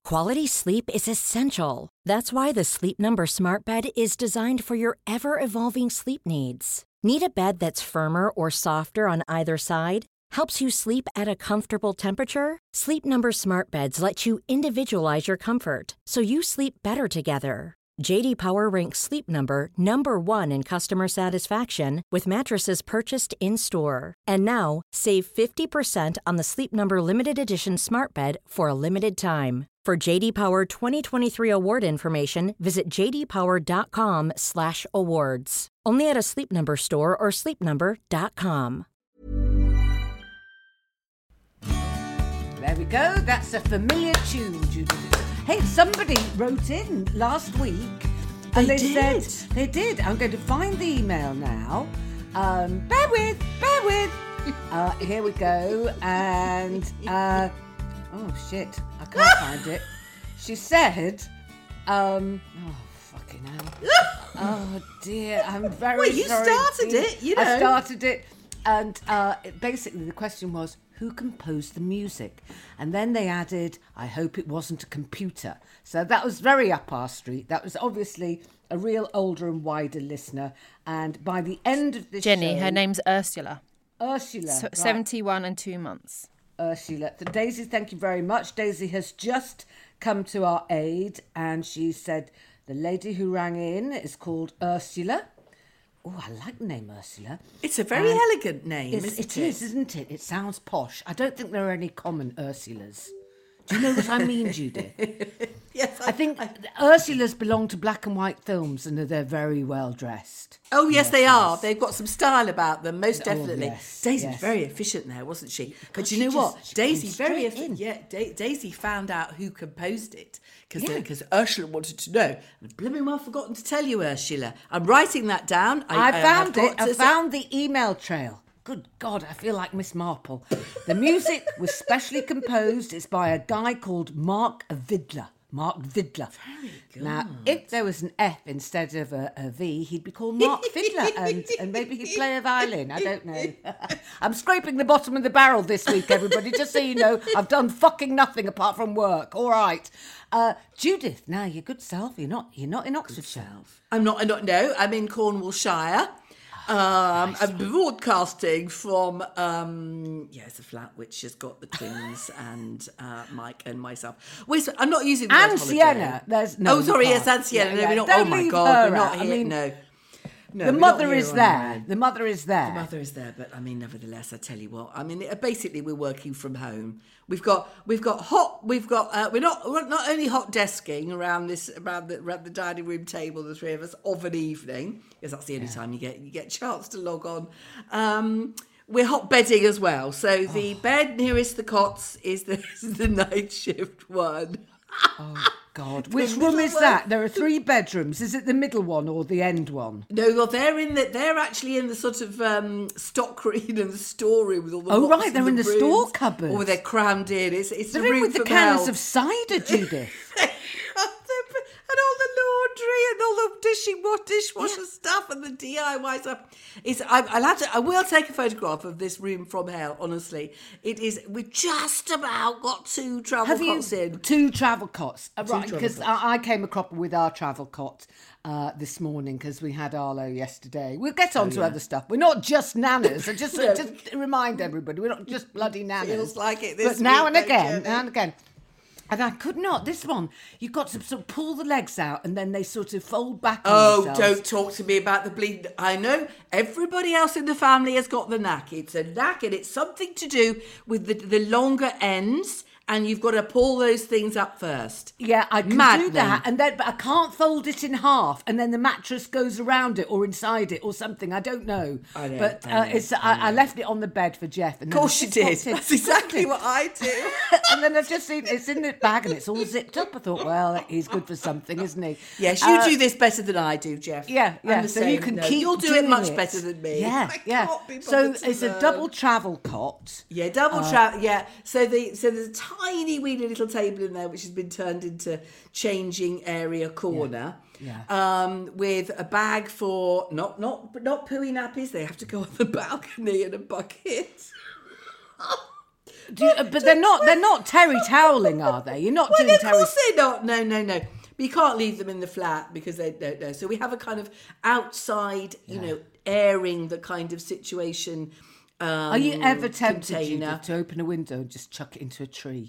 Quality sleep is essential. That's why the Sleep Number Smart Bed is designed for your ever-evolving sleep needs. Need a bed that's firmer or softer on either side? Helps you sleep at a comfortable temperature? Sleep Number Smart Beds let you individualize your comfort, so you sleep better together. J.D. Power ranks Sleep Number number 1 in customer satisfaction with mattresses purchased in-store. And now, save 50% on the Sleep Number Limited Edition Smart Bed for a limited time. For J.D. Power 2023 award information, visit jdpower.com/awards. Only at a Sleep Number store or sleepnumber.com. There we go. That's a familiar tune, Judith. Hey, somebody wrote in last week and they said they did. I'm going to find the email now. Bear with. Here we go. And oh shit, I can't find it. She said, oh fucking hell. Oh dear, I'm very Well, you sorry. started it, you know. I started it, and basically the question was, who composed the music? And then they added, I hope it wasn't a computer. So that was very up our street. That was obviously a real older and wider listener. And by the end of this Jenny, show... her name's Ursula. Ursula. So, right. 71 and 2 months. Ursula. So Daisy, thank you very much. Daisy has just come to our aid and she said the lady who rang in is called Ursula. Oh, I like the name Ursula. It's a very elegant name, isn't it? It is, isn't it? It sounds posh. I don't think there are any common Ursulas. Do you know what I mean, Judith? Yes, I think Ursulas belong to black and white films and they're very well dressed. Oh, yes, they are. They've got some style about them, most definitely. Yes, Daisy was yes. very efficient there, wasn't she? But she you know just- what? she Daisy came very straight in. Daisy found out who composed it Yeah. because Ursula wanted to know. I've blooming well forgotten to tell you, Ursula. I'm writing that down. I found have it. got I to- found the email trail. Good God, I feel like Miss Marple. The music was specially composed. It's by a guy called Mark Vidler. Mark Vidler. Very good. Now, if there was an F instead of a V, he'd be called Mark Vidler, and maybe he'd play a violin. I don't know. I'm scraping the bottom of the barrel this week, everybody. Just so you know, I've done fucking nothing apart from work. All right, Judith. Now, your good self. You're not in Oxfordshire. I'm not. No, I'm in Cornwallshire. I'm broadcasting from it's a flat which has got the twins and Mike and myself. I'm not using the word And holiday. Sienna. There's no. Oh, sorry, you yes, can't. and Sienna. Yeah, No, yeah. we're not. Don't Oh my leave God, her we're not out. here. I mean, no, the we're not mother here is on there. our own. The mother is there. The mother is there, but I mean, nevertheless, I tell you what. I mean, basically, we're working from home. We're not only hot desking around the dining room table, the three of us, of an evening, because that's the only time you get a chance to log on. We're hot bedding as well. So the bed nearest the cots is the night shift one. Oh God! Which room is that? There are 3 bedrooms. Is it the middle one or the end one? No, well, they're actually in the sort of stock room and the storeroom with all the. Oh, boxes right, they're and in the brooms. store cupboard. Or they're crammed in. It's They're a in room with the from cans hell. of cider, Judith. And all the laundry and all the dishwasher stuff and the DIY stuff. I will take a photograph of this room from hell, honestly. We've just about got 2 travel cots in. 2 travel cots? Right, travel because cots. I came across with our travel cot this morning because we had Arlo yesterday. We'll get on to other stuff. We're not just nanas. Just to remind everybody, we're not just bloody nanas. Feels like it this But now week, and again, Jenny. now and again. And I could not. This one, you've got to sort of pull the legs out and then they sort of fold back on Oh, themselves. don't talk to me about the bleed. I know everybody else in the family has got the knack. It's a knack and it's something to do with the longer ends, and you've got to pull those things up first. Yeah, I can do Maddening. that, but I can't fold it in half, and then the mattress goes around it or inside it or something. I don't know. I know, But I know, I left it on the bed for Jeff. And Of course you did. That's exactly what I do. And then I've just seen it's in the bag and it's all zipped up. I thought, well, he's good for something, isn't he? Yes, you do this better than I do, Jeff. Yeah, I'm yeah. the So same. you can No, keep. You'll do it doing much better than me. Yeah, I yeah. can't be So bothered to it's a learn. double travel cot. Yeah, double travel. Yeah, so there's a tiny weeny little table in there which has been turned into changing area corner. Yeah. With a bag for not pooey nappies. They have to go on the balcony in a bucket. But they're not terry toweling, are they? You're not doing Of terry. course they're not. No. But you can't leave them in the flat because they don't know. So we have a kind of outside, airing the kind of situation. Are you ever tempted, container. Judith, to open a window and just chuck it into a tree?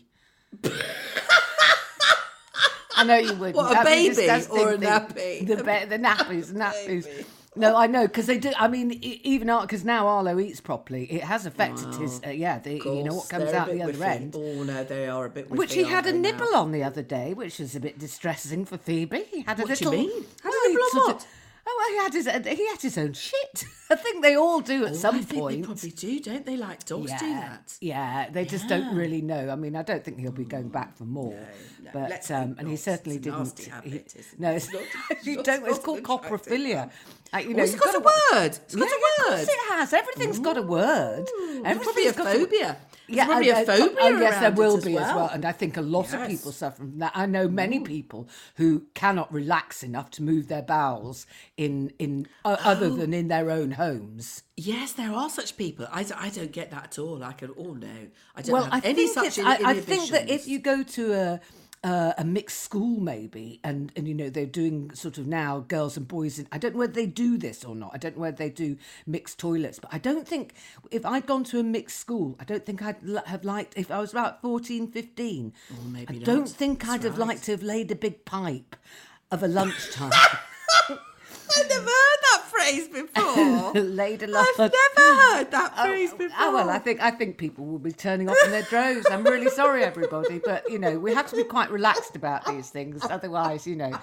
I know you wouldn't. What, a That'd be baby disgusting or a thing. nappy? The nappies. No, I know, because they do. I mean, even because now Arlo eats properly, it has affected his. What comes out the other end. Oh no, they are a bit. Which he had a nibble on the other day, which was a bit distressing for Phoebe. He had a What do you little. mean? Had a nibble on what? He had his own shit. I think they all do at some point. They probably do, don't they? Like dogs do that. Yeah, they just don't really know. I mean, I don't think he'll be going back for more. No, but let's and hope he not. certainly It's a didn't. nasty habit, isn't No, it? it's, It's you not- don't. it's It's called not attractive. coprophilia. It's got a word. It's got a Of course word. it has. Everything's got a word. There's probably a Everything's got phobia. Yeah, There's probably a phobia oh yes, there around will it be as well, and I think a lot of Yes. people suffer from that. I know many people who cannot relax enough to move their bowels in other than in their own homes. Yes, there are such people. I don't get that at all. I don't Well, have I any think such I think that inhibitions. if you go to a mixed school maybe, and they're doing sort of now girls and boys. I don't know whether they do this or not. I don't know whether they do mixed toilets, but I don't think if I'd gone to a mixed school, I don't think I'd have liked, if I was about 14, 15, maybe I not. don't think That's I'd have right. liked to have laid a big pipe of a lunchtime. I've never heard that phrase before. Laid a lot I've never heard that phrase before. Oh well, I think people will be turning off in their droves. I'm really sorry, everybody, but we have to be quite relaxed about these things. Otherwise,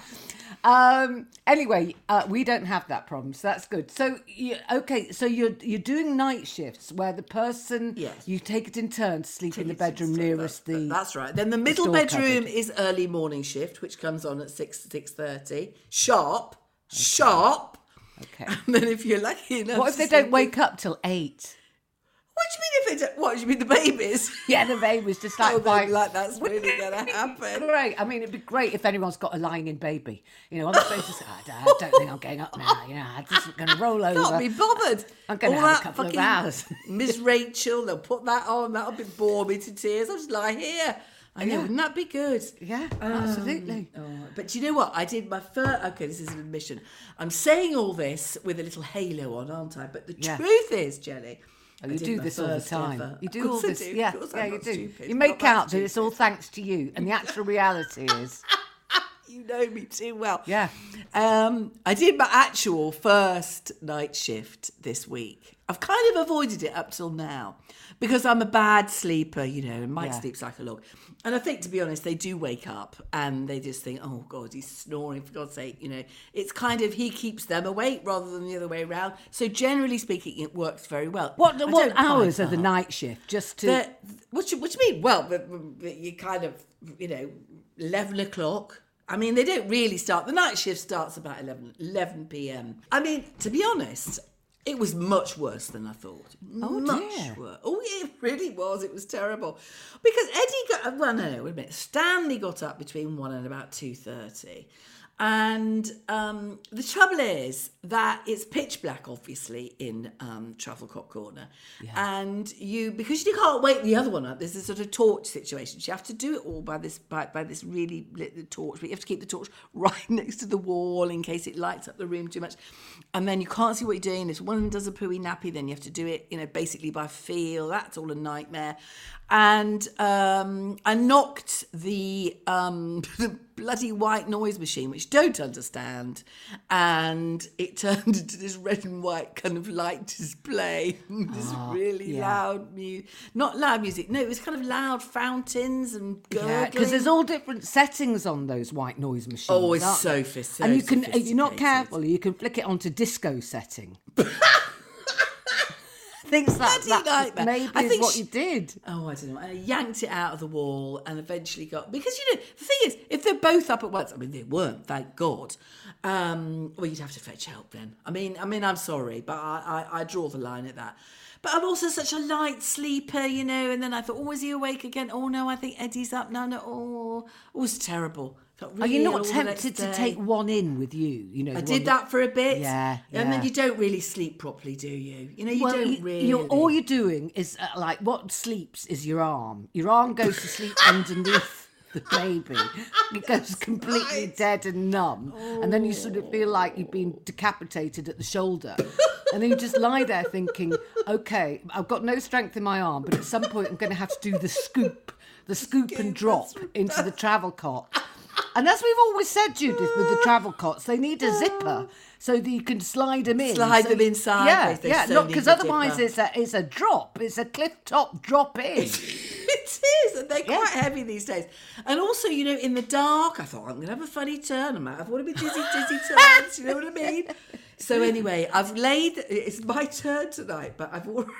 Anyway, we don't have that problem, so that's good. So so you're doing night shifts where the person Yes. you take it in turn to sleep in the bedroom nearest the. That's right. Then the middle store bedroom cupboard. is early morning shift, which comes on at 6:30 sharp. Okay. And then if you're lucky enough, What if to they don't sleep- wake up till 8? What do you mean if they don't? What do you mean the babies? Yeah, the baby's just like Oh, by. like that's really going to happen. Great. I mean, it'd be great if anyone's got a lying-in baby. Other places, I don't think I'm getting up now. I'm just going to roll over. Can't be bothered. I'm gonna All have a that couple of fucking hours. Miss Rachel, they'll put that on. That'll bore me to tears. I'll just lie here. I know, Yeah. wouldn't that be good? Yeah, absolutely. But you know what? I did my first. Okay, this is an admission. I'm saying all this with a little halo on, aren't I? But the Yeah. truth is, Jenny. Oh, I you did do my this all the first time. ever- You Of do all course I this. do. Yeah, Of course yeah, I'm you not do. stupid. You Not make that out that it's stupid. all thanks to you, and the actual reality is, You know me too well. Yeah. I did my actual first night shift this week. I've kind of avoided it up till now because I'm a bad sleeper, and Mike Yeah. sleeps like a log. And I think, to be honest, they do wake up and they just think, oh, God, he's snoring, for God's sake. It's kind of he keeps them awake rather than the other way around. So generally speaking, it works very well. what I what don't hours pipe are the up. night shift? Just to What do you mean? Well, you kind of, 11 o'clock. I mean, they don't really start. The night shift starts about 11 p.m. I mean, to be honest, it was much worse than I thought. Oh, much dear. worse. Oh, it really was. It was terrible. Because Eddie got, well, no, wait a minute. Stanley got up between 1 and about 2:30. And the trouble is that it's pitch black, obviously, in Trufflecock Corner. And because you can't wake the other one up, there's this sort of torch situation. So you have to do it all by this really lit torch. But you have to keep the torch right next to the wall in case it lights up the room too much. And then you can't see what you're doing. If one of them does a pooey nappy, then you have to do it, basically by feel. That's all a nightmare. And I knocked the bloody white noise machine, which don't understand, and it turned into this red and white kind of light display. This really loud music. Not loud music. No, it was kind of loud fountains and gurgling. Yeah, because there's all different settings on those white noise machines. Oh, it's aren't so there? sophisticated. And you can, if you're not careful, you can flick it onto disco setting. Thinks that Bloody nightmare. maybe I is think what she- you did. Oh, I don't know. And I yanked it out of the wall and eventually because, the thing is, if they're both up at once, I mean, they weren't, thank God. Well, you'd have to fetch help then. I mean, I'm sorry, but I draw the line at that. But I'm also such a light sleeper, and then I thought, oh, is he awake again? Oh, no, I think Eddie's up. No, oh, it was terrible. Felt Are you really ill not the tempted next to day. take one in with you? You know, I did that for a bit. Yeah, And then yeah. you don't really sleep properly, do you? You know, you don't really. All you're doing is like what sleeps is your arm. Your arm goes to sleep underneath the baby. It goes completely dead and numb, and then you sort of feel like you've been decapitated at the shoulder. And then you just lie there thinking, okay, I've got no strength in my arm, but at some point I'm going to have to do the scoop and drop into the travel cot. And as we've always said, Judith, with the travel cots, they need a zipper so that you can slide them in. Slide them inside. Yeah, They yeah. so Not need because a otherwise zipper. it's a drop. It's a cliff top drop in. It is, and they're quite heavy these days. And also, you know, in the dark, I thought I'm going to have a funny turn. I might have one of my dizzy turns. You know what I mean? So anyway, it's my turn tonight, but I've already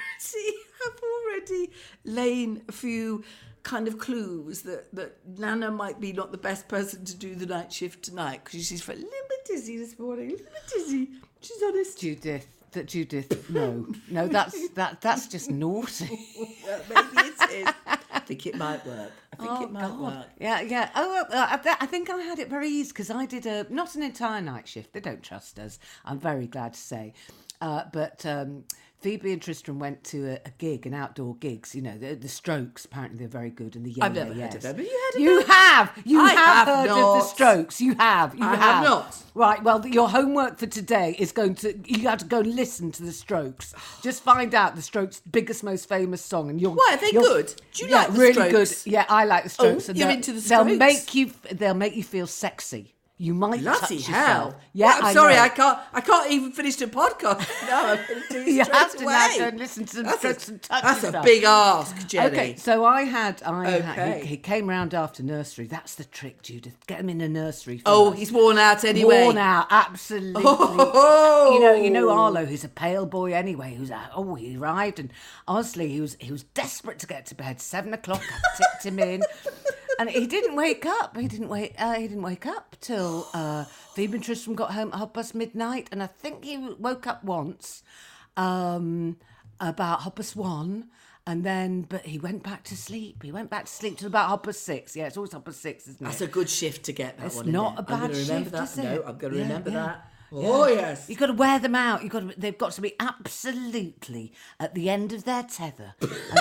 laid a few kind of clues that Nana might be not the best person to do the night shift tonight because she's felt a little bit dizzy this morning. A little bit dizzy. She's honest. Judith, no, that's just naughty. Well, maybe it is. I think it might work. Work. Yeah. Oh, I think I had it very easy because I did not an entire night shift. They don't trust us, I'm very glad to say. But Phoebe and Tristram went to a gig, an outdoor gigs. You know, the Strokes, apparently they're very good. And the I've never heard of them. Have you heard of You them? have. I have have heard of not. the Strokes. You have. I have not. Right, well, your homework for today is you have to go and listen to the Strokes. Just find out the Strokes' biggest, most famous song. And Why, are they good? Do you like the really Strokes? good. Yeah, I like the Strokes. Oh, and you're they'll- into the They'll Strokes? they'll make you feel sexy. You might Bloody touch hell! yourself. Yeah, Well, I'm sorry, know. I can't even finish the podcast. No, I'm going to do it You straight have to away. now go and listen to the That's Strokes and touch That's yourself. a big ask, Jenny. Okay, so I had Okay. he came round after nursery. That's the trick, Judith. Get him in a nursery. Oh, first. he's worn out anyway. Worn out, absolutely. Oh. You know Arlo, who's a pale boy anyway. He arrived, and honestly, he was desperate to get to bed. 7 o'clock, I tipped him in, and he didn't wake up. He didn't wake up till Phoebe and Tristram got home at midnight, and I think he woke up once, about 1:30. But he went back to sleep. He went back to sleep till about 6:30. Yeah, it's always 6:30, isn't it? That's a good shift to get that It's one. not in a there. I'm bad gonna remember shift, that. is it? No, I'm going to Yeah, remember yeah. that. Oh yes. You've got to wear them out. They've got to be absolutely at the end of their tether.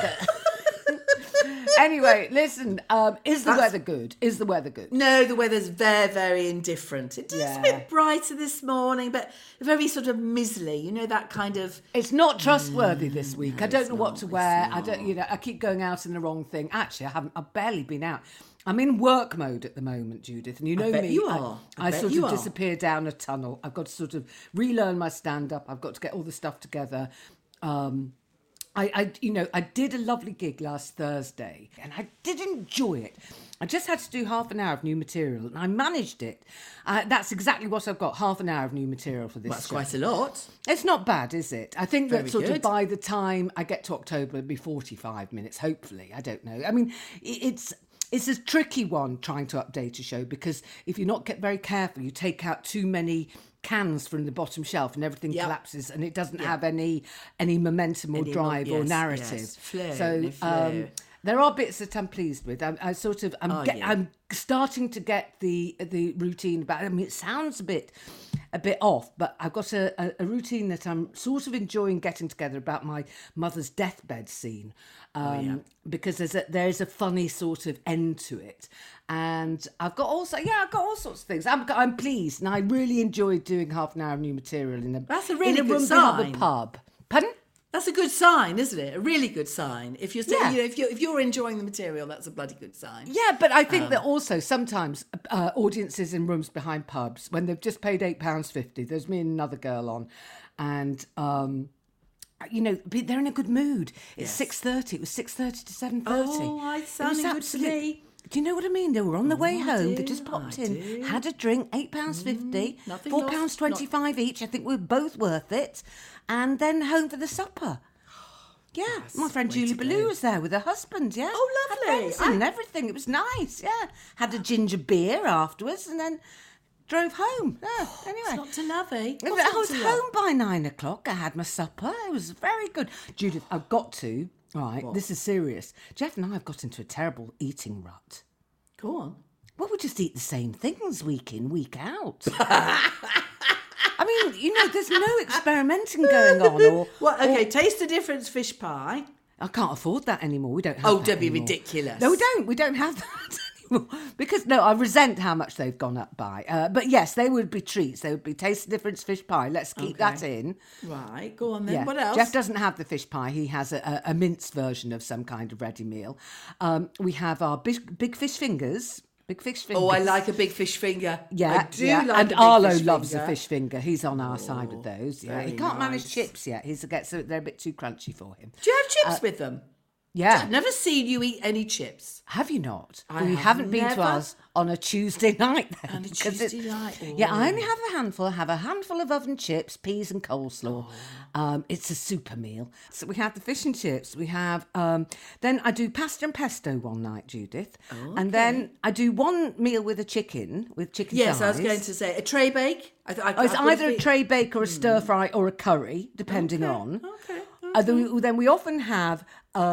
Anyway, listen. Is the weather good? Is the weather good? No, the weather's very, very indifferent. It is Yeah. a bit brighter this morning, but very sort of mizzly. You know, that kind of. It's not trustworthy this week. I don't know what to wear. I don't. I keep going out in the wrong thing. Actually, I've barely been out. I'm in work mode at the moment, Judith, and you know bet me. you are. I I bet sort you of are. disappear down a tunnel. I've got to sort of relearn my stand-up. I've got to get all the stuff together. I did a lovely gig last Thursday, and I did enjoy it. I just had to do half an hour of new material, and I managed it. That's exactly what I've got, half an hour of new material for this That's show. quite a lot. It's not bad, is it? I think Very that sort good. of by the time I get to October, it'll be 45 minutes, hopefully. I don't know. I mean, it's a tricky one trying to update a show because if you're not very careful, you take out too many cans from the bottom shelf and everything Yep. collapses and it doesn't have any momentum or drive or yes, narrative. yes. Flow, So no flow. there are bits that I'm pleased with. I'm starting to get the routine about. I mean, it sounds a bit off, but I've got a routine that I'm sort of enjoying getting together about my mother's deathbed scene, because there's a funny sort of end to it, and I've got all sorts of things. I'm pleased, and I really enjoyed doing half an hour of new material That's a really in a good room behind sign. the pub. Pardon? That's a good sign, isn't it? A really good sign. If you're, Yeah. if you're enjoying the material, that's a bloody good sign. Yeah, but I think that also sometimes audiences in rooms behind pubs, when they've just paid £8.50, there's me and another girl on, and they're in a good mood. It's 6:30. It was 6:30 to 7:30. Oh, it's sounding good to me. Do you know what I mean? They were on the way I home. do, They just popped in, do. had a drink, £8.50, nothing £4.25 each. I think we're both worth it, and then home for the supper. Yeah, my friend way Julie to Ballou go. was there with her husband. Yeah, Oh, lovely. Had friends and everything. It was nice. Yeah, had a ginger beer afterwards, and then drove home. Yeah, anyway. It's not to love, eh? I What's not was to love? home by 9 o'clock. I had my supper. It was very good. Judith, I've got to. Right, this is serious. Jeff and I have got into a terrible eating rut. Go on. Well, we just eat the same things week in, week out. I mean, there's no experimenting going on. Taste the difference fish pie. I can't afford that anymore. We don't have that don't be anymore. ridiculous. No, we don't. We don't have that anymore. Because, I resent how much they've gone up by. But yes, they would be treats. They would be taste the difference fish pie. Let's keep that in. Right, go on then. Yeah. What else? Jeff doesn't have the fish pie. He has a minced version of some kind of ready meal. We have our big fish fingers. Big fish fingers. Oh, I like a big fish finger. Yeah, I do like and a big Arlo fish loves finger. a fish finger. He's on our side of those. Yeah, very he can't manage nice. chips yet. They're a bit too crunchy for him. Do you have chips with them? Yeah. I've never seen you eat any chips. Have you not? I We have haven't been to never. ours on a Tuesday night then. On a 'cause Tuesday night, Yeah, I oh. only have a handful. I have a handful of oven chips, peas and coleslaw. It's a super meal. So we have the fish and chips. We have, then I do pasta and pesto one night, Judith. And then I do one meal with chicken Yes, thighs. I was going to say a tray bake. It's either a tray bake or a stir fry or a curry, depending on. Okay. Then we often have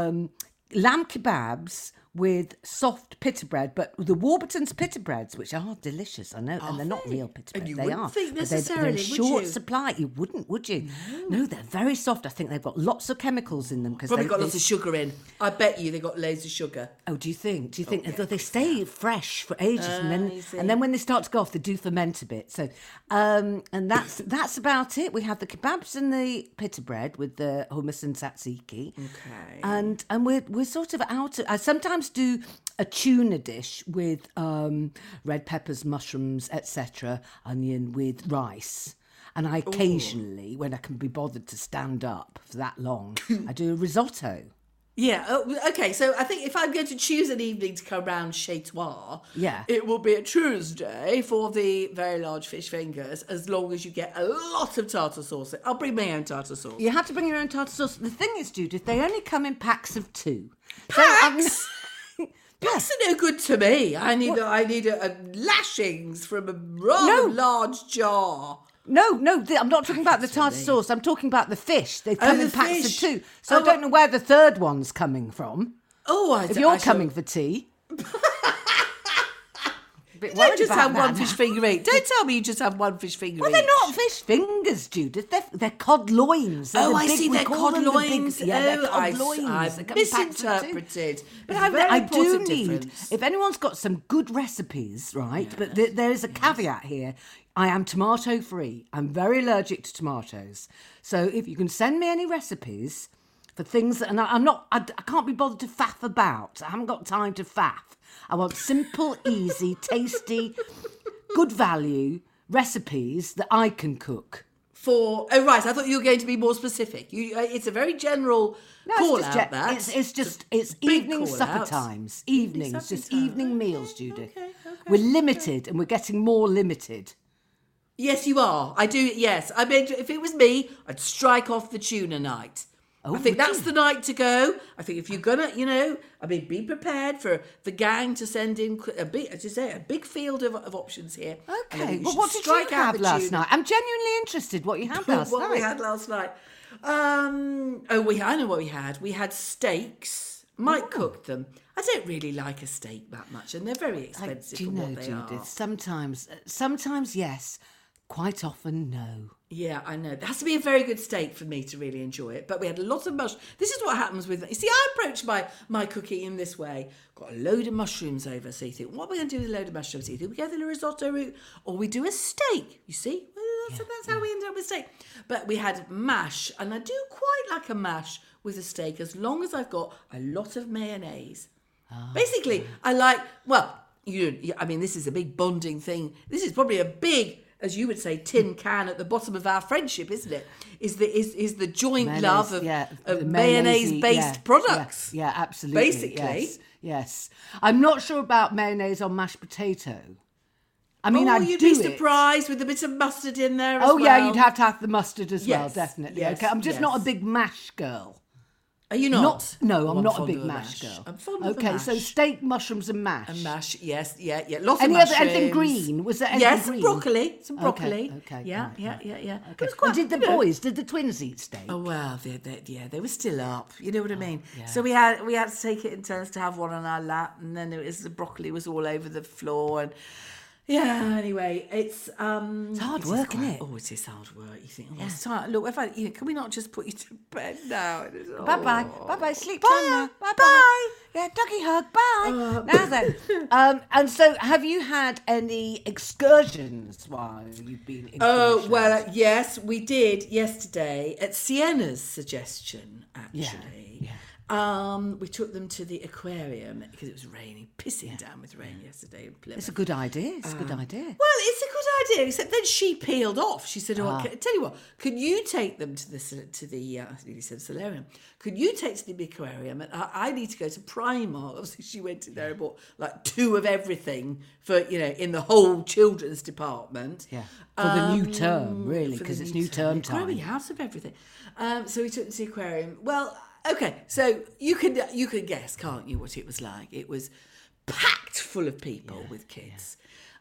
lamb kebabs with soft pita bread, but the Warburton's pita breads, which are delicious, I know, and they're not real pita bread. And you they wouldn't are. think but they're necessarily, in would short you? supply. You wouldn't, would you? No, they're very soft. I think they've got lots of chemicals in them because Probably got lots of sugar in. I bet you they got loads of sugar. Oh, do you think? They stay fresh for ages, I see. and then when they start to go off, they do ferment a bit. So, and that's about it. We have the kebabs and the pita bread with the hummus and tzatziki. Okay. And we're sort of out. I sometimes do a tuna dish with red peppers, mushrooms, etc., onion with rice. And I occasionally, when I can be bothered to stand up for that long, I do a risotto. Yeah, okay, so I think if I'm going to choose an evening to come round Chez Toi, Yeah. it will be a Tuesday for the very large fish fingers, as long as you get a lot of tartar sauce. I'll bring my own tartar sauce. You have to bring your own tartar sauce. The thing is, Judith, they only come in packs of 2. Packs? Packs are no good to me. I need a lashings from a rather large jar. No, I'm not talking about the tartar sauce. I'm talking about the fish. They come the in packs fish. of 2. So I don't know where the third one's coming from. If you're coming for tea. You don't just have one fish finger each. Don't tell me you just have one fish finger Well, each. they're not fish fingers, Judith. They're cod loins. They're Oh, the I big- see. we They're call cod them the big- loins. Yeah, they're cod I've loins. They come in packs of 2. misinterpreted. But It's a very I do important need, difference. if anyone's got some good recipes, right? But there is a caveat here. I am tomato free. I'm very allergic to tomatoes. So if you can send me any recipes for things that, and I can't be bothered to faff about. I haven't got time to faff. I want simple, easy, tasty, good value recipes that I can cook. Oh, right. I thought you were going to be more specific. It's a very general call it's out. That it's big evening call supper out. times. Evenings, supper just time. evening meals, Judith. okay, We're limited and we're getting more limited. Yes, you are. I do. Yes, I mean, if it was me, I'd strike off the tuna night. I think would that's you? the night to go. I think if you're gonna, be prepared for the gang to send in a big field of options here. And I Okay, think well, should what did you strike out have the last tuna. night? I'm genuinely interested what you had last What night. we had last night. I know what we had. We had steaks. Mike cooked them. I don't really like a steak that much, and they're very expensive Do you for know, what they Judith, are. sometimes yes, quite often no. Yeah, I know. There has to be a very good steak for me to really enjoy it. But we had a lot of mushrooms. This is what happens with... You see, I approach my cooking in this way. Got a load of mushrooms over. So you think, what are we going to do with a load of mushrooms? Either we go the risotto route or we do a steak. You see? Well, that's how we end up with steak. But we had mash. And I do quite like a mash with a steak as long as I've got a lot of mayonnaise. Basically, I like... Well, this is a big bonding thing. This is probably a big... as you would say, tin can at the bottom of our friendship, isn't it? Is the joint love of mayonnaise-based products. Yeah, absolutely. Basically. Yes. I'm not sure about mayonnaise on mashed potato. I mean, I'd you'd do be it. surprised with a bit of mustard in there as well. Oh, yeah, you'd have to have the mustard as well, Yes, definitely. yes, Okay, I'm just not a yes. big mash girl. Are you not? No, Oh, I'm not a fond big of mash girl. I'm fond of a Okay, mash. so steak, mushrooms, and mash. And mash, yes, yeah. Lots Any of other mushrooms. anything green? Was there anything yes, green? some broccoli. Okay. Yeah, right, yeah, right. yeah, yeah. Okay. It was quite, And did the twins eat steak? Oh well, they were still up. You know what I mean? yeah. So we had to take it in turns to have one on our lap, and then the broccoli was all over the floor, and anyway, it's hard work, isn't it? Oh, it is hard work. You think, it's time. Look, can we not just put you to bed now? Bye-bye, sleep Bye. time now. Bye. Bye. Yeah, doggy hug, bye. Now then, and so have you had any excursions while you've been in Oh, Croatia? well, yes, we did yesterday at Sienna's suggestion, actually. Yeah. We took them to the aquarium because it was raining, pissing down with rain yesterday in Plymouth. It's a good idea. It's a good idea. Well, it's a good idea, except then she peeled off. She said, tell you what, can you take them to the I think he said solarium. Could you take to the aquarium? And I need to go to Primark. Obviously, she went in there and bought like 2 of everything for, in the whole children's department. Yeah. For the new term, really, for because the it's new new term time. Growing out of everything. So we took them to the aquarium. Well, okay, so you can guess, can't you, what it was like? It was packed full of people with kids.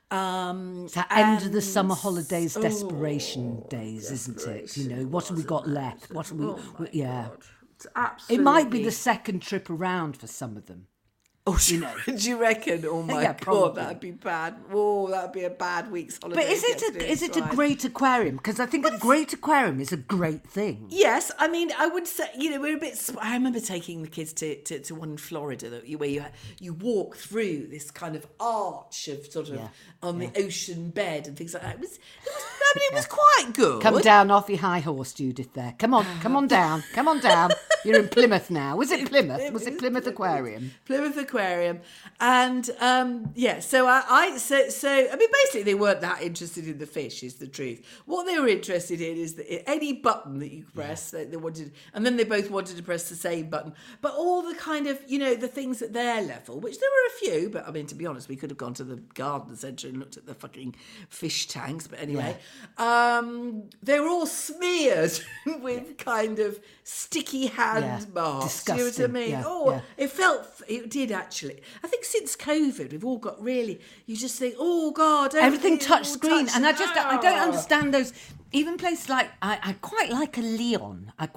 It's that end of the summer holidays, desperation days, isn't it? What have we got left? What have we? God. It's absolutely. It might be the second trip around for some of them. Oh, do you reckon? Oh my Yeah, God, probably. that'd be bad. Oh, that'd be a bad week's holiday. But is it a great aquarium? Because I think a great aquarium is a great thing. Yes, I mean, I would say, we're a bit. I remember taking the kids to one in Florida where you walk through this kind of arch of sort of on the ocean bed and things like that. It was quite good. Come down off your high horse, Judith. There, come on down. You're in Plymouth now. Was it Plymouth? Was it Plymouth Aquarium? Plymouth Aquarium, and so I mean, basically they weren't that interested in the fish, is the truth. What they were interested in is that any button that you press, they wanted, and then they both wanted to press the same button. But all the kind of the things at their level, which there were a few, but I mean, to be honest, we could have gone to the garden centre and looked at the fucking fish tanks. But anyway, they were all smeared with kind of sticky hand marks. Disgusting. You know what I mean? It did actually. I think since COVID, we've all got really. You just think, oh God, Everything touch all screen, and I don't Oh. understand those. Even places like I quite like a Leon. But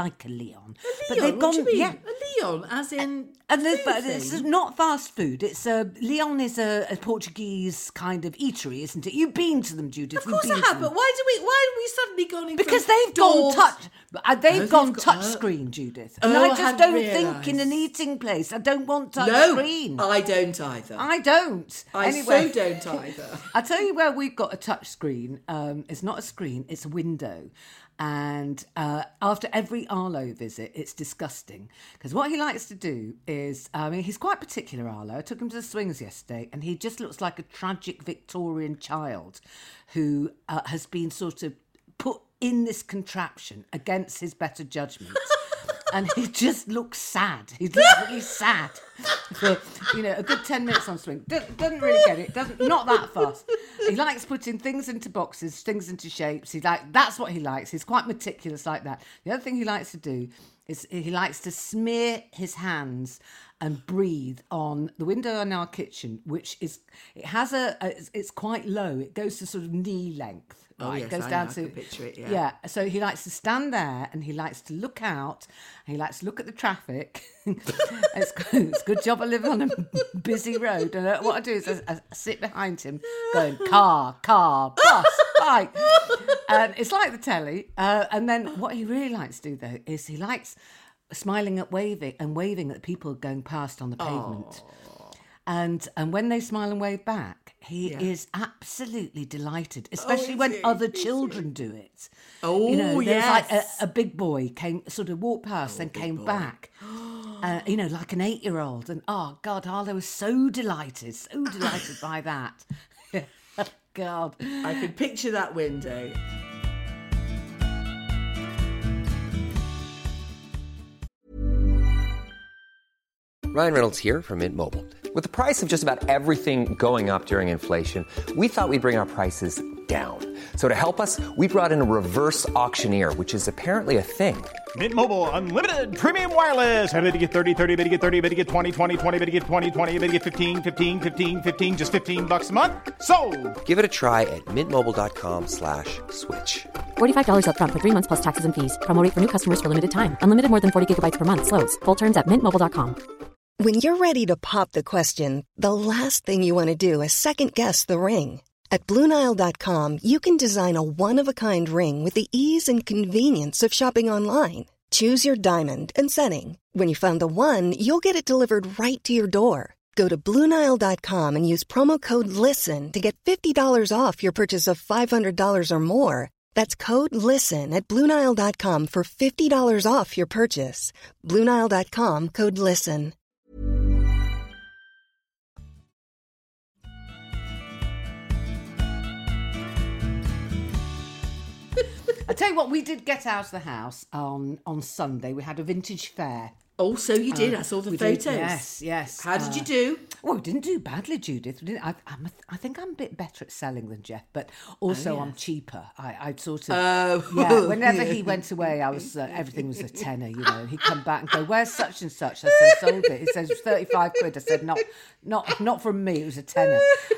they've What do you gone, mean? A Leon, as in. And but it's not fast food. It's Leon is a Portuguese kind of eatery, isn't it? You've been to them, Judith. Of course I have, but why have we suddenly gone in? Because from they've gone doors- touch. They've gone got- touch screen, Judith. And Oh, I I just hadn't don't realised. think in an eating place. I don't want touch No, screen. I don't either. I don't. I Anyway, so don't either. I'll tell you where we've got a touch screen. It's not a screen, it's a window. And after every Arlo visit, it's disgusting. Because what he likes to do is, he's quite particular, Arlo. I took him to the swings yesterday, and he just looks like a tragic Victorian child who has been sort of put in this contraption against his better judgment. And he just looks sad. He looks really sad for, a good 10 minutes on swing. Doesn't really get it. Not that fast. He likes putting things into boxes, things into shapes. That's what he likes. He's quite meticulous like that. The other thing he likes to do is he likes to smear his hands and breathe on the window in our kitchen, which is, it's quite low. It goes to sort of knee length. Oh, Right, yes, goes I down know, I to can picture it, yeah. Yeah, so he likes to stand there and he likes to look out and he likes to look at the traffic. It's a good job I live on a busy road, and what I do is I sit behind him going car, bus, bike, and it's like the telly. And then what he really likes to do though is he likes smiling at waving at people going past on the pavement. And when they smile and wave back, he is absolutely delighted, especially when other children do it. Oh, there's yes. like a big boy walked past, then came back, like an 8-year-old. And oh God, Arlo was so delighted by that. God, I can picture that window. Ryan Reynolds here from Mint Mobile. With the price of just about everything going up during inflation, we thought we'd bring our prices down. So to help us, we brought in a reverse auctioneer, which is apparently a thing. Mint Mobile Unlimited Premium Wireless. How to get 30, 30, bit to get 30, bit to get 20, 20, 20, bit to get 20, 20, bit to get 15, 15, 15, 15, just $15 a month? Sold! Give it a try at mintmobile.com/switch. $45 up front for 3 months plus taxes and fees. Promo rate for new customers for limited time. Unlimited more than 40 gigabytes per month. Slows full terms at mintmobile.com. When you're ready to pop the question, the last thing you want to do is second-guess the ring. At BlueNile.com, you can design a one-of-a-kind ring with the ease and convenience of shopping online. Choose your diamond and setting. When you find the one, you'll get it delivered right to your door. Go to BlueNile.com and use promo code LISTEN to get $50 off your purchase of $500 or more. That's code LISTEN at BlueNile.com for $50 off your purchase. BlueNile.com, code LISTEN. I tell you what, we did get out of the house on Sunday. We had a vintage fair. Oh, so you did. I saw the We photos. did, yes. How did you do? Well, we didn't do badly, Judith. We didn't, I think I'm a bit better at selling than Jeff, but also I'm cheaper. I sort of... yeah, whenever he went away, I was everything was a tenner, you know. He'd come back and go, where's such and such? I said, sold it. He says, 35 quid. I said, not from me. It was a tenner.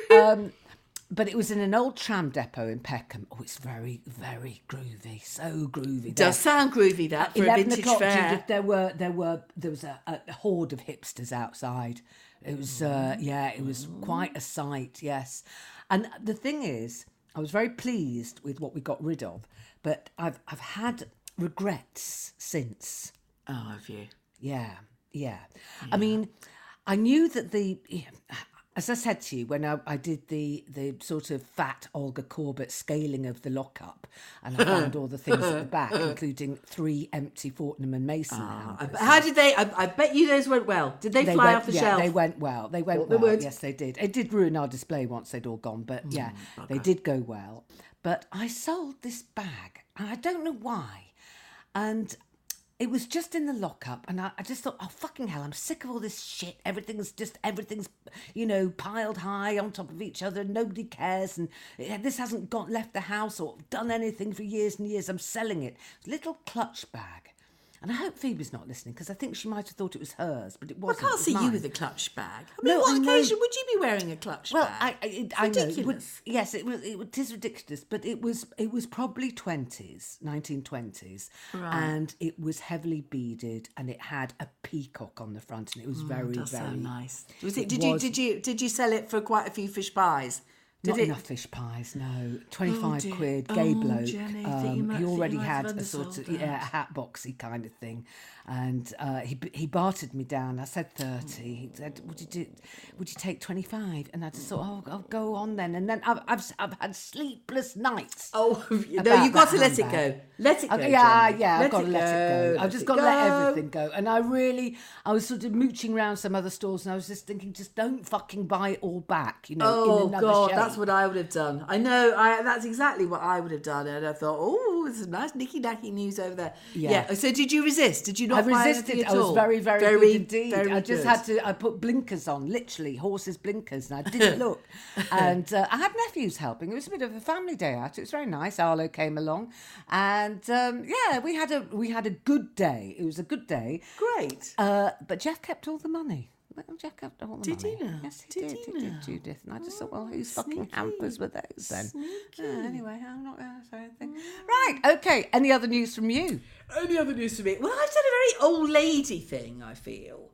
But it was in an old tram depot in Peckham. Oh, it's very, very groovy. So groovy. Does sound groovy, that, for a vintage fair. Judith, there was a horde of hipsters outside. It was, it was quite a sight, yes. And the thing is, I was very pleased with what we got rid of, but I've had regrets since. Oh, have you? Yeah. I mean, I knew that as I said to you, when I did the sort of fat Olga Corbett scaling of the lockup, and I found all the things at the back, including 3 empty Fortnum and Mason hampers. How did they? I bet you those went well. Did they fly off the shelf? They went well. They went well. Well. Yes, they did. It did ruin our display once they'd all gone, but they did go well. But I sold this bag, and I don't know why. And it was just in the lockup, and I just thought, oh, fucking hell, I'm sick of all this shit. Everything's, you know, piled high on top of each other. Nobody cares, and this hasn't left the house or done anything for years and years. I'm selling it. It's a little clutch bag. And I hope Phoebe's not listening, because I think she might have thought it was hers, but it wasn't. I can't see mine. you with a clutch bag. I mean, what occasion would you be wearing a clutch bag? I know. Ridiculous. Yes, it is ridiculous, but it was probably 1920s, right. And it was heavily beaded, and it had a peacock on the front, and it was very, that's very so nice. Did you sell it for quite a few fish pies? Not enough fish pies, no. 25 quid, gay bloke. Jenny, he already had a sort of a hat boxy kind of thing, and he bartered me down. I said 30. He said, "Would you take 25?" And I just thought, "Oh, I'll go on then." And then I've had sleepless nights. Oh no, you've got to let it go. Let it go. I've got to let it go. I've just got to let everything go. And I was sort of mooching around some other stores, and I was just thinking, just don't fucking buy it all back, you know. Oh in another God, shape. that's what I would have done. I know. That's exactly what I would have done. And I thought, oh, there's some nice nicky-nacky news over there. Yeah. So did you resist? Did you not? I resisted. I was very, very good indeed. I just had to. I put blinkers on, literally horses' blinkers, and I didn't look. And I had nephews helping. It was a bit of a family day out. It was very nice. Arlo came along, and we had a good day. It was a good day. Great. But Jeff kept all the money. Jeff kept all the money. Did he now? Yes, he did. He did, Judith. And I just thought, well, whose fucking hampers were those then? Anyway, I'm not going to say anything. Right, okay. Any other news from you? Any other news from me? Well, I've done a very old lady thing, I feel,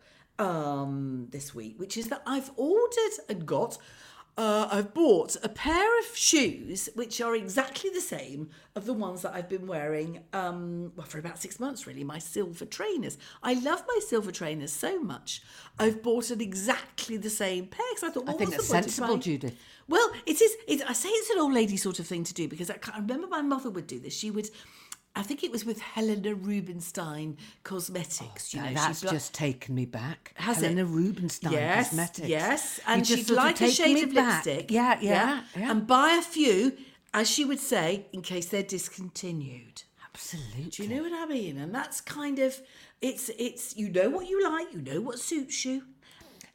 this week, which is that I've ordered and got... I've bought a pair of shoes which are exactly the same of the ones that I've been wearing for about 6 months, really, my silver trainers. I love my silver trainers so much. I've bought an exactly the same pair because I thought, well, I think that's sensible, Judith. Well, it is. I say it's an old lady sort of thing to do because I remember my mother would do this. She would... I think it was with Helena Rubinstein Cosmetics. That's just taken me back. Helena Rubinstein Cosmetics. Yes, and she'd like a shade of lipstick. Yeah. And buy a few, as she would say, in case they're discontinued. Absolutely. Do you know what I mean? And that's kind of, it's you know what you like, you know what suits you.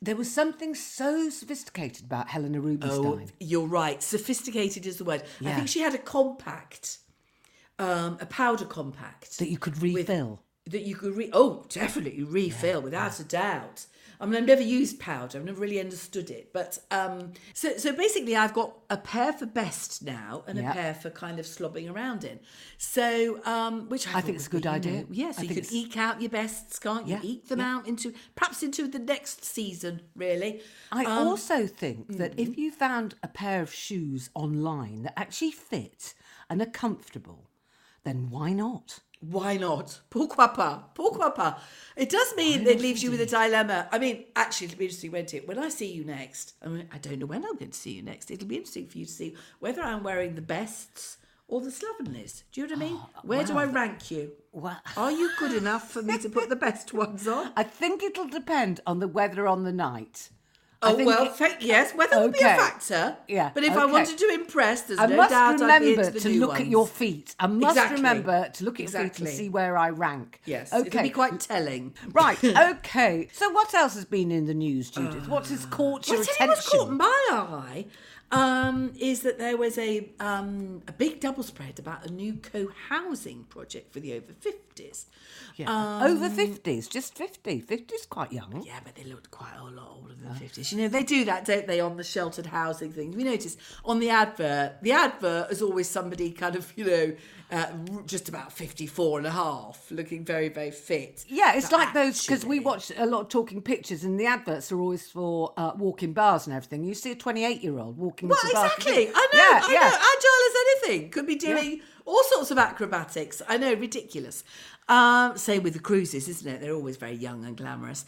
There was something so sophisticated about Helena Rubinstein. You're right. Sophisticated is the word. I Yeah. think she had a compact, a powder compact. That you could refill. That you could definitely refill without a doubt. I mean, I've never used powder. I've never really understood it. But so basically, I've got a pair for best now and a pair for kind of slobbing around in. So, which I think it's a thought good would be, idea. Yes, I you think could it's- eke out your bests, can't you? Yeah, Eke them out into the next season, really. I also think that if you found a pair of shoes online that actually fit and are comfortable, then why not? Why not? Pourquoi pas? Pourquoi pas? It does mean it leaves you with a dilemma. I mean, actually, it'll be interesting, won't it? When I see you next, I mean, I don't know when I'm going to see you next. It'll be interesting for you to see whether I'm wearing the bests or the slovenlies. Do you know what I mean? Where do I rank you? Well, Are you good enough for me to put the best ones on? I think it'll depend on the weather on the night. I Oh, think well, yes, weather would be a Okay. factor. Yeah, But if I okay. wanted to impress, there's I no must doubt I'd be remember into the to new look ones. at your feet. I must Exactly. remember to look at your feet Exactly. and see where I rank. Yes, Okay. it'll be quite telling. Right, okay. So what else has been in the news, Judith? What has caught your Well, tell you what's caught attention? my eye is that there was a big double spread about a new co-housing project for the over 50s. Yeah. Over 50s, just 50. 50's quite young. Yeah, but they looked quite a lot older than 50s. You know, they do that, don't they, on the sheltered housing thing. We notice on the advert is always somebody kind of, just about 54 and a half, looking very, very fit. Yeah, it's But like those, because we actually- watch a lot of talking pictures and the adverts are always for walking bars and everything. You see a 28-year-old walking Well, into bars. exactly. I know, agile as anything. Could be doing all sorts of acrobatics. I know, ridiculous. Same with the cruises, isn't it? They're always very young and glamorous.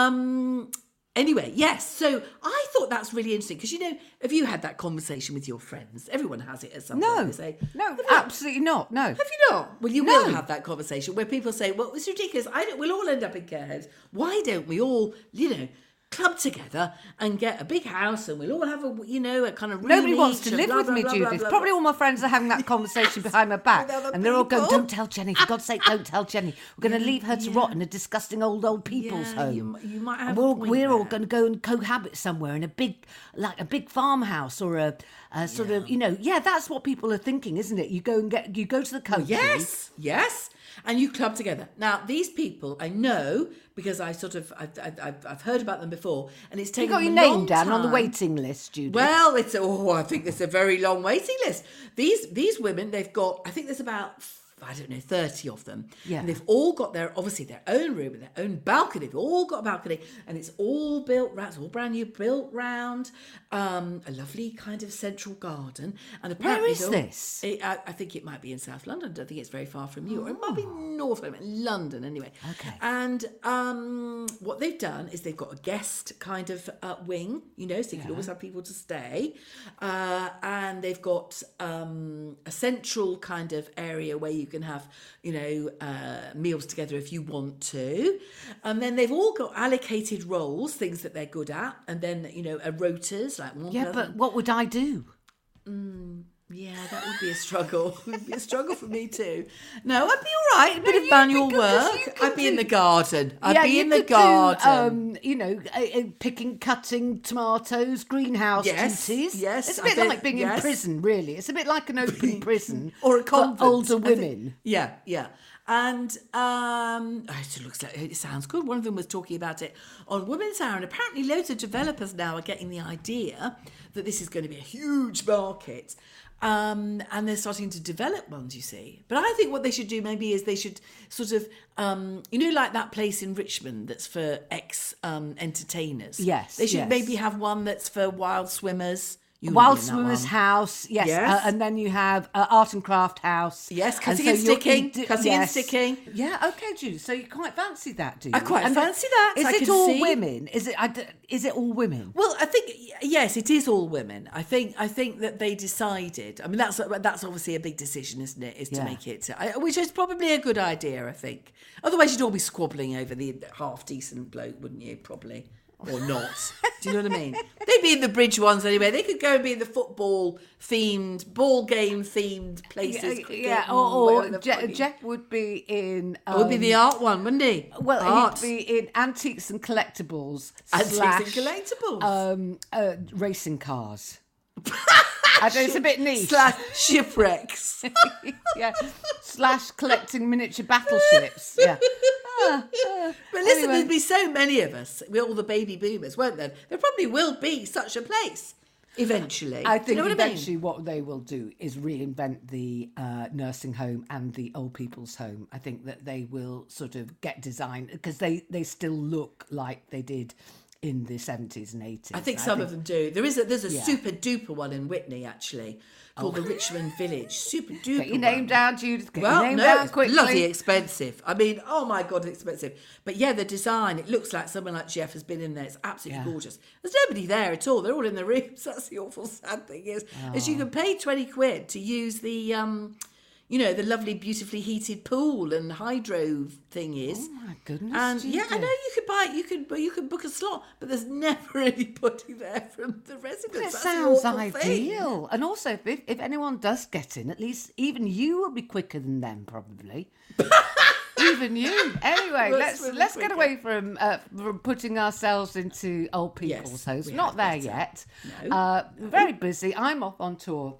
Anyway, yes. So I thought that's really interesting because, have you had that conversation with your friends? Everyone has it at some point. No, They say, no, "Have you?" absolutely not, no. Have you not? Well, you No. will have that conversation where people say, well, it's ridiculous. We'll all end up in care homes. Why don't we all, club together and get a big house and we'll all have a kind of room Nobody wants each to and live blah, with blah, me, blah, Judith. blah, blah, Probably blah. all my friends are having that conversation behind my back. With other And they're all going, people. don't tell Jenny, for God's sake, don't tell Jenny. We're going to leave her to rot in a disgusting old people's Yeah, home. you might have And a we're, point we're all there. going to go and cohabit somewhere in a big farmhouse or a sort of, that's what people are thinking, isn't it? You go to the country. Yes. And you club together. Now, these people, I know, because I've heard about them before, and it's You taken got your them a long name down on the time. waiting list, Judith. Well, I think there's a very long waiting list. These women, they've got, I think there's about 30 of them. Yeah. And they've all got their own room and their own balcony. They've all got a balcony and it's all built round, it's all brand new, built round a lovely kind of central garden. And apparently Where is this? I think it might be in South London. I don't think it's very far from you. Or it might be North London anyway. Okay. And what they've done is they've got a guest kind of wing, so you can always have people to stay. And they've got a central kind of area where you can have, meals together if you want to. And then they've all got allocated roles, things that they're good at. And then, rotas, like one Yeah, person. but what would I do? Yeah, that would be a struggle. It would be a struggle for me too. No, I'd be all right. A bit of you manual could- 'cause work. you could I'd be in the garden. I'd Yeah, be you in the could garden. Do, cutting tomatoes, greenhouse Yes, duties. yes, It's a I bit bet- like being in yes. prison, really. It's a bit like an open prison Or a for convent. older I think- women. Yeah. And it sounds good. One of them was talking about it on Women's Hour, and apparently loads of developers now are getting the idea that this is going to be a huge market. And they're starting to develop ones, you see. But I think what they should do maybe is they should sort of, like that place in Richmond that's for ex-entertainers. Yes, They should yes. maybe have one that's for wild swimmers. You Wild wouldn't be in that Swimmers one. House, yes. Yes. And then you have Art and Craft House. Yes, cutting so and you're- sticking, you do- cutting and sticking. Yeah, okay, Judy. So you quite fancy that, do you? I quite And fancy that, Is I it can all see. women? Is it all women? Well, I think yes, it is all women. I think that they decided. I mean, that's obviously a big decision, isn't it? Is to Yeah. make it, which is probably a good idea. I think. Otherwise, you'd all be squabbling over the half decent bloke, wouldn't you? Probably. or not. Do you know what I mean? They'd be in the bridge ones anyway. They could go and be in the football game themed places. Or Jeff would be in. Would be the art one, wouldn't he? Well, art. he'd be in antiques and collectibles. Antiques slash, and collectibles. Racing cars. I know it's a bit niche. Slash shipwrecks. Yeah. Slash collecting miniature battleships. Yeah. But listen, there'd be so many of us, we're all the baby boomers, won't there? There probably will be such a place eventually. I think you know eventually what they will do is reinvent the nursing home and the old people's home. I think that they will sort of get designed because they still look like they did in the 70s and 80s. I think some of them do. There's a super duper one in Whitney actually called the Richmond Village. Super duper. Get your name down, Judith. Get Well, your name no, down it's quickly. bloody expensive. I mean, oh my God, it's expensive. But yeah, the design, it looks like someone like Jeff has been in there. It's absolutely gorgeous. There's nobody there at all. They're all in the rooms. That's the awful sad thing is you can pay 20 quid to use the, the lovely, beautifully heated pool and hydro thing is. Oh my goodness. And Judith. I know you could book a slot, but there's never anybody there from the residents. It That's sounds the awful ideal. thing. And also, if anyone does get in, at least even you will be quicker than them, probably. Even you. Anyway, let's get away from putting ourselves into old people's homes. we Not there had yet. No. We're very busy. I'm off on tour.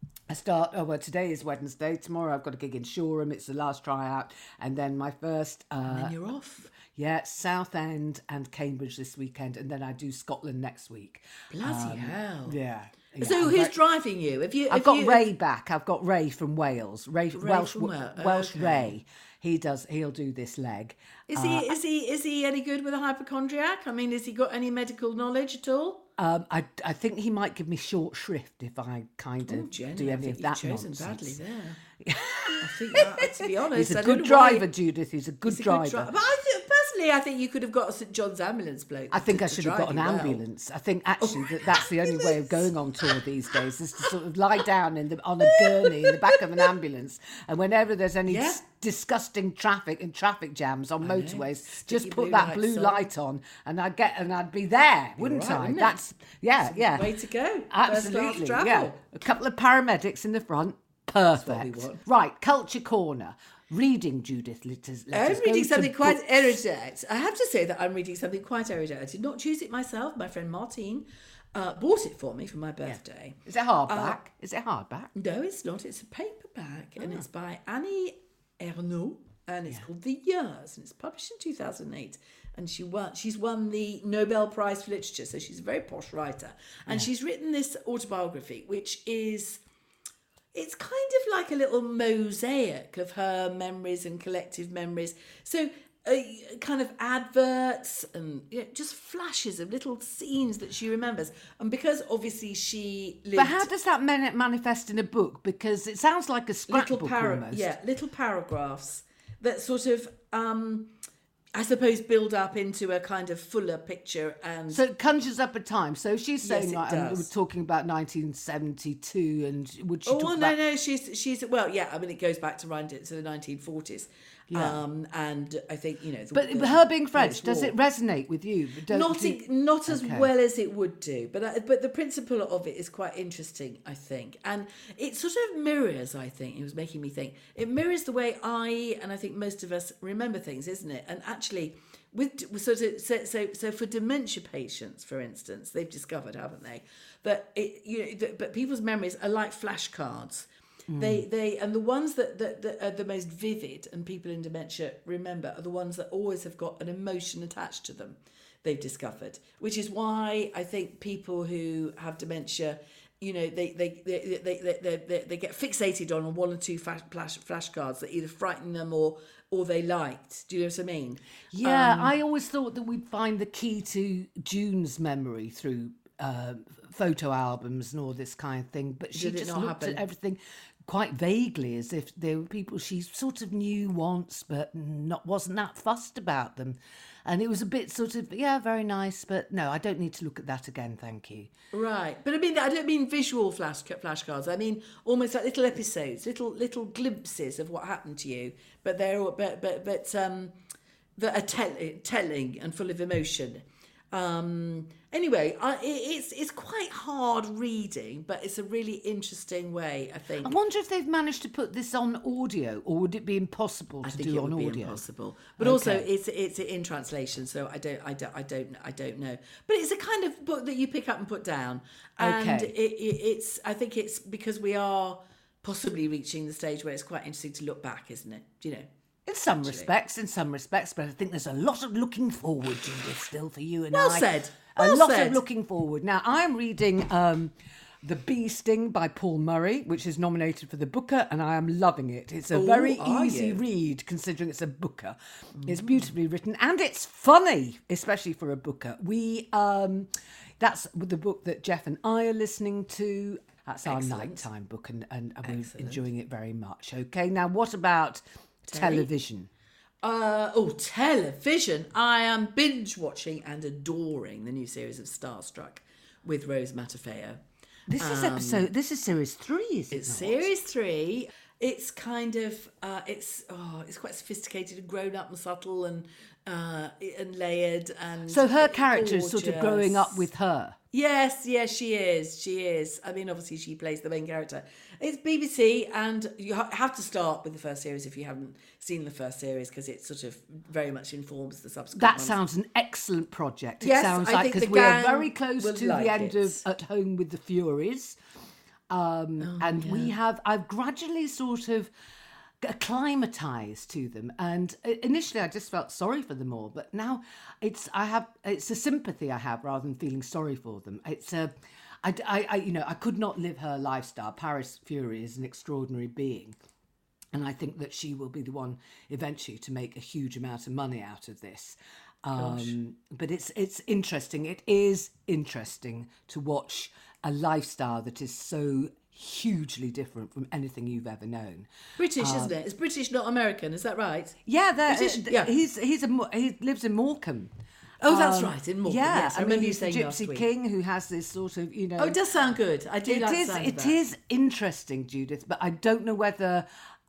Today is Wednesday. Tomorrow I've got a gig in Shoreham. It's the last tryout. And then my first... And then you're off. Yeah, Southend and Cambridge this weekend. And then I do Scotland next week. Bloody hell. Yeah. So who's driving you? I've got Ray back. I've got Ray from Wales. Welsh from Wales. Welsh Okay. Ray. He'll do this leg. Is he any good with a hypochondriac? I mean, has he got any medical knowledge at all? I think he might give me short shrift if I kind of Jenny, do I any think of that you've chosen nonsense. badly there. I think that, to be honest, He's a I don't good know why- driver, Judith. He's a good He's a driver. But personally, I think you could have got a St John's ambulance bloke. I think I to should have drive got an you well. ambulance. I think actually that's the only way of going on tour these days is to sort of lie down on a gurney in the back of an ambulance, and whenever there's any disgusting traffic and traffic jams on motorways, just put that blue light on, and I'd be there, wouldn't I? wouldn't it? That's yeah. Way to go. Absolutely, First class yeah. travel. A couple of paramedics in the front, perfect. want. Right, Culture Corner. Reading, Judith. I'm reading something quite erudite. I have to say that I'm reading something quite erudite. I did not choose it myself. My friend Martine bought it for me for my birthday. Is it hardback? Is it hardback? No, it's not. It's a paperback, and it's by Annie Ernaux, and it's called The Years, and it's published in 2008. And she's won the Nobel Prize for Literature, so she's a very posh writer. And she's written this autobiography, which is... It's kind of like a little mosaic of her memories and collective memories. So kind of adverts and just flashes of little scenes that she remembers. And because obviously she lived... But how does that manifest in a book? Because it sounds like a scrapbook almost. Yeah, little paragraphs that sort of... I suppose build up into a kind of fuller picture, and so it conjures up a time. So she's saying, Yes, it like, does. we're talking about 1972, and would she oh talk no, about? no, she's well, yeah. I mean, it goes back to around to the 1940s, and I think But her being French, does it resonate with you? Not as well as it would do, but the principle of it is quite interesting, I think, and it sort of mirrors. I think it was making me think. It mirrors the way I think most of us remember things, isn't it? And actually, so for dementia patients, for instance, they've discovered, haven't they, that but people's memories are like flashcards. They and the ones that are the most vivid and people in dementia remember are the ones that always have got an emotion attached to them. They've discovered, which is why I think people who have dementia, they get fixated on one or two flashcards that either frighten them or they liked. Do you know what I mean? Yeah, I always thought that we'd find the key to June's memory through photo albums and all this kind of thing, but she Did it just not looked happen? at everything quite vaguely, as if they were people she sort of knew once, but wasn't that fussed about them. And it was a bit sort of, very nice, but no, I don't need to look at that again, thank you. Right, but I don't mean visual flashcards. I mean almost like little episodes, little glimpses of what happened to you, but they're that are telling and full of emotion. Anyway, it's quite hard reading, but it's a really interesting way, I think. I wonder if they've managed to put this on audio, or would it be impossible to do on audio? I think it would be impossible. But also, it's in translation, so I don't know. But it's a kind of book that you pick up and put down, and it's. I think it's because we are possibly reaching the stage where it's quite interesting to look back, isn't it? You know. In some respects, but I think there's a lot of looking forward, Judith, still for you and Well I. said. A lot of looking forward. Now, I'm reading The Bee Sting by Paul Murray, which is nominated for the Booker, and I am loving it. It's a very easy read, considering it's a Booker. It's beautifully written, and it's funny, especially for a Booker. That's the book that Jeff and I are listening to. That's our nighttime book, and we're enjoying it very much. Okay, now what about television? Television. I am binge watching and adoring the new series of Starstruck with Rose Matafeo. This is series 3, is it? It's series 3. It's kind of it's quite sophisticated and grown up and subtle and layered, and so her character is sort of gorgeous. growing up with her. Yes, she is. I mean, obviously she plays the main character. It's BBC, and you have to start with the first series if you haven't seen the first series, because it sort of very much informs the subsequent That ones. sounds an excellent project. It Yes, sounds I like, think because the we are gang very close will to like the end it. of At Home with the Furies. I've gradually sort of acclimatized to them, and initially I just felt sorry for them all, but now it's a sympathy I have rather than feeling sorry for them. I could not live her lifestyle. Paris Fury is an extraordinary being, and I think that she will be the one eventually to make a huge amount of money out of this. But it's interesting. It is interesting to watch a lifestyle that is so hugely different from anything you've ever known. British, isn't it? It's British, not American. Is that right? Yeah, British, yeah. He lives in Morecambe. Oh, that's right, in Morecambe. Yeah, yes, I remember you he's saying the last Gypsy week. King who has this sort of, Oh, it does sound good. I do like the sound of It that. is interesting, Judith, but I don't know whether